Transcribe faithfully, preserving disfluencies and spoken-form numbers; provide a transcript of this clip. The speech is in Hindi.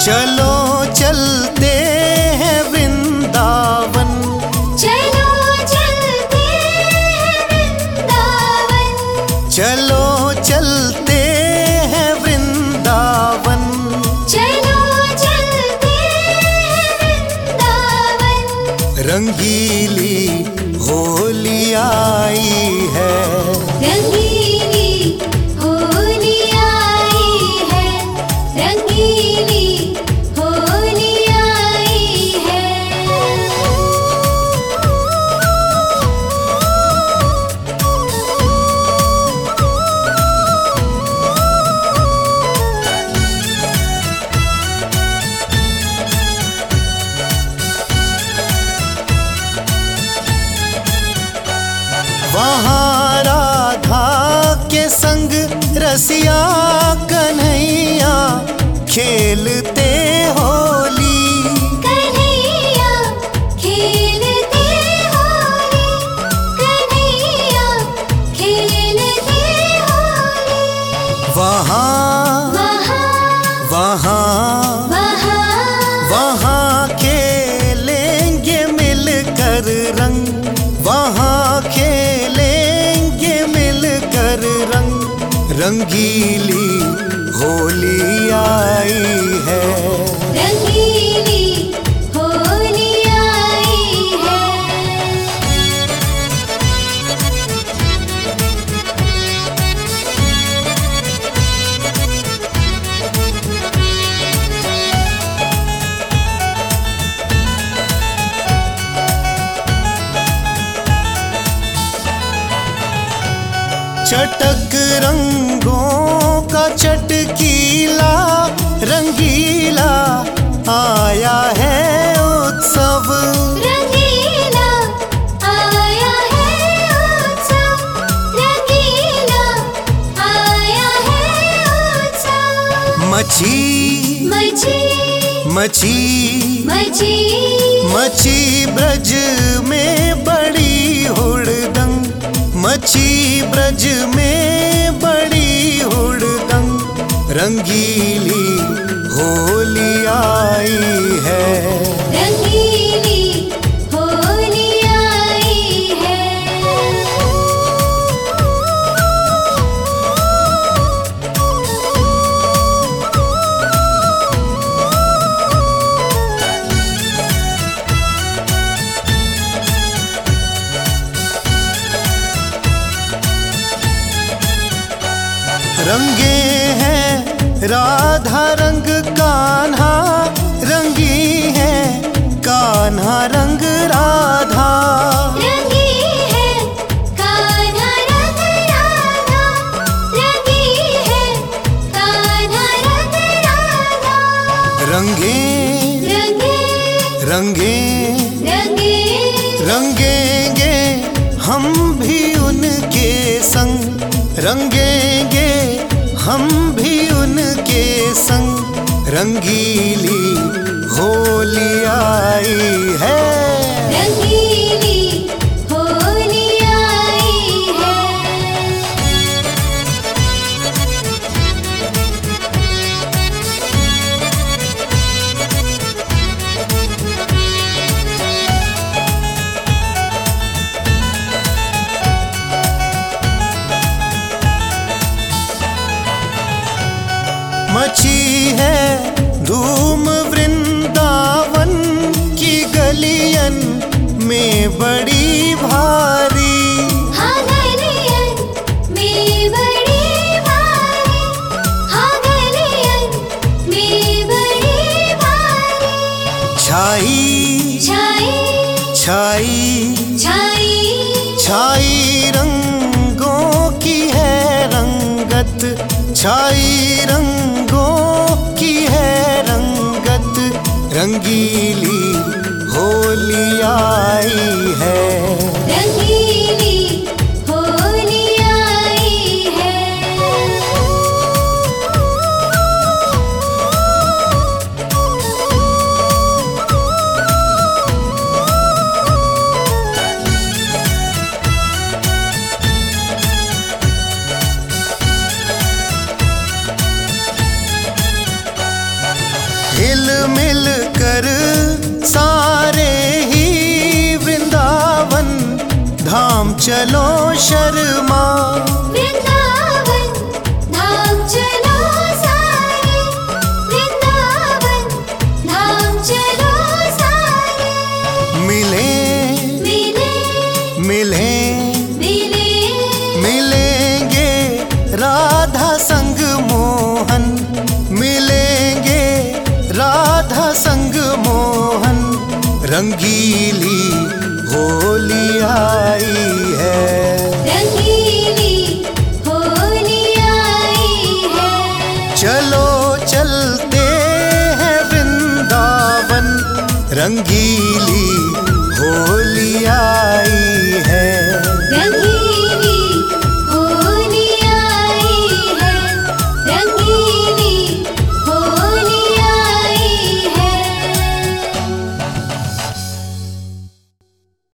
चलो चलते हैं वृंदावन, चलो चलते हैं वृंदावन, चलो चलते हैं वृंदावन। चलो चलते हैं वृंदावन। रंगीली होली आई है, रंगीली होली आई है, रंगीली होली आई है। वहाँ राधा के संग रसिया कन्हैया खेलते होली। कन्हैया खेलते होली, कन्हैया खेलते होली। वहाँ वहाँ वहाँ वहाँ वहाँ खेलेंगे मिलकर रंग, वहाँ खेलेंगे मिलकर रंग। रंगीली होली आई है, रंगीली होली आई है। चटक रंगों का चटकीला रंगीला आया है उत्सव। रंगीला आया है उत्सव, रंगीला आया है उत्सव। मची मची मची मची मची ब्रज में बड़ी हुड़दंग, मची ब्रज में बड़ी हुड़दंग। रंगीली होली आई है, रंगीली होली आई है। रंगे हैं राधा रंग कान्हा, रंगी है कान्हा रंग राधा। रंगी है कान्हा रंग राधा, रंगी है कान्हा रंग राधा। रंगे रंगे रंगे रंगे रंगेंगे हम भी उनके संग, रंगेंगे हम भी उनके संग। रंगीली होली आई है, रंगीली होली आई है। मची है धूम वृंदावन की गलियन में बड़ी भारी। हाँ गलियन में बड़ी भारी, हाँ गलियन में बड़ी भारी। छाई छाई छाई छाई छाई रंगों की है रंगत, छाई रंगों की है रंगत। रंगीली होली आई है, रंगीली होली आई है। हिल मिल कर सारे ही वृंदावन धाम चलो शर्मा। वृंदावन धाम चलो सारे, वृंदावन धाम चलो सारे। मिले मिले मिले मिले मिलेंगे राधा संग मोहन, मिलेंगे राधा संग मोहन। रंगीली होली आई है, रंगीली होली आई है। चलो चलते हैं वृंदावन, रंगीली